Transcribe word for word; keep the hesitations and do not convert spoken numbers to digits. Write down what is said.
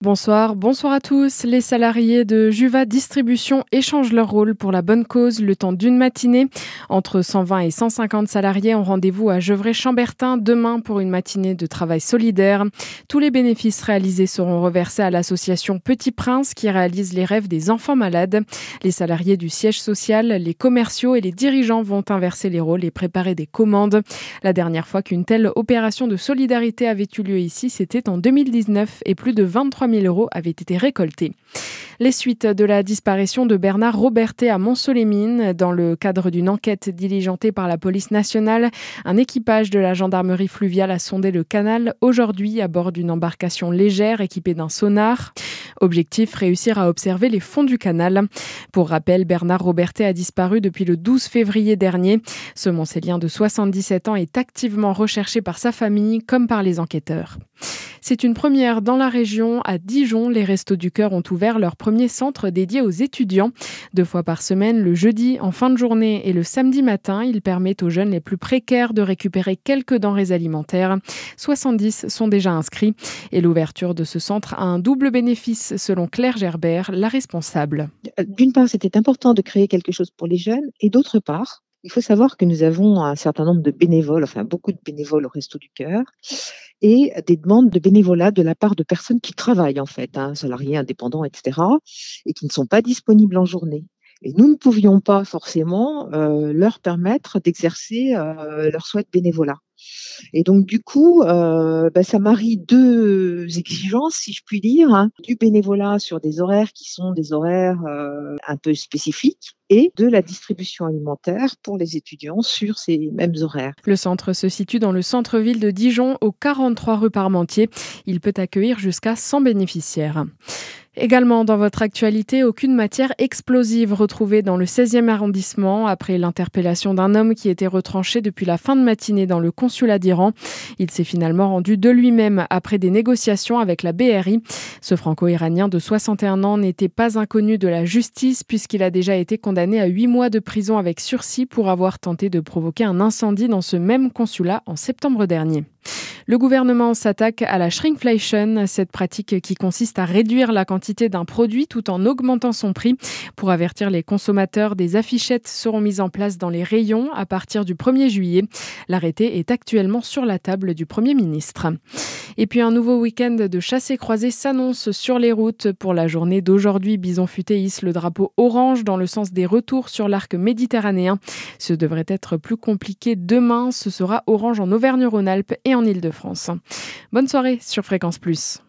Bonsoir, bonsoir à tous. Les salariés de Juva Distribution échangent leur rôle pour la bonne cause le temps d'une matinée. Entre cent vingt et cent cinquante salariés ont rendez-vous à Gevrey-Chambertin demain pour une matinée de travail solidaire. Tous les bénéfices réalisés seront reversés à l'association Petit Prince qui réalise les rêves des enfants malades. Les salariés du siège social, les commerciaux et les dirigeants vont inverser les rôles et préparer des commandes. La dernière fois qu'une telle opération de solidarité avait eu lieu ici, c'était en deux mille dix-neuf et plus de vingt-trois mille euros avaient été récoltés. Les suites de la disparition de Bernard Robertet à Montceau-les-Mines. Dans le cadre d'une enquête diligentée par la police nationale, un équipage de la gendarmerie fluviale a sondé le canal aujourd'hui à bord d'une embarcation légère équipée d'un sonar. Objectif, réussir à observer les fonds du canal. Pour rappel, Bernard Robertet a disparu depuis le douze février dernier. Ce Montcélien de soixante-dix-sept ans est activement recherché par sa famille comme par les enquêteurs. C'est une première dans la région. À Dijon, les Restos du Cœur ont ouvert leur premier centre dédié aux étudiants. Deux fois par semaine, le jeudi en fin de journée et le samedi matin, il permet aux jeunes les plus précaires de récupérer quelques denrées alimentaires. soixante-dix sont déjà inscrits. Et l'ouverture de ce centre a un double bénéfice, selon Claire Gerbert, la responsable. D'une part, c'était important de créer quelque chose pour les jeunes et d'autre part, il faut savoir que nous avons un certain nombre de bénévoles, enfin beaucoup de bénévoles au Resto du Cœur et des demandes de bénévolat de la part de personnes qui travaillent en fait, hein, salariés indépendants, et cetera, et qui ne sont pas disponibles en journée. Et nous ne pouvions pas forcément euh, leur permettre d'exercer euh, leur souhait de bénévolat. Et donc, du coup, euh, bah, ça marie deux exigences, si je puis dire, hein, du bénévolat sur des horaires qui sont des horaires euh, un peu spécifiques et de la distribution alimentaire pour les étudiants sur ces mêmes horaires. Le centre se situe dans le centre-ville de Dijon, au quarante-trois rue Parmentier. Il peut accueillir jusqu'à cent bénéficiaires. Également dans votre actualité, aucune matière explosive retrouvée dans le seizième arrondissement après l'interpellation d'un homme qui était retranché depuis la fin de matinée dans le consulat d'Iran. Il s'est finalement rendu de lui-même après des négociations avec la B R I. Ce franco-iranien de soixante et un ans n'était pas inconnu de la justice puisqu'il a déjà été condamné à huit mois de prison avec sursis pour avoir tenté de provoquer un incendie dans ce même consulat en septembre dernier. Le gouvernement s'attaque à la shrinkflation, cette pratique qui consiste à réduire la quantité d'un produit tout en augmentant son prix. Pour avertir les consommateurs, des affichettes seront mises en place dans les rayons à partir du premier juillet. L'arrêté est actuellement sur la table du Premier ministre. Et puis un nouveau week-end de chassés-croisés s'annonce sur les routes. Pour la journée d'aujourd'hui, Bison Futé hisse le drapeau orange dans le sens des retours sur l'arc méditerranéen. Ce devrait être plus compliqué demain. Ce sera orange en Auvergne-Rhône-Alpes et en Île-de-France. Bonne soirée sur Fréquence Plus.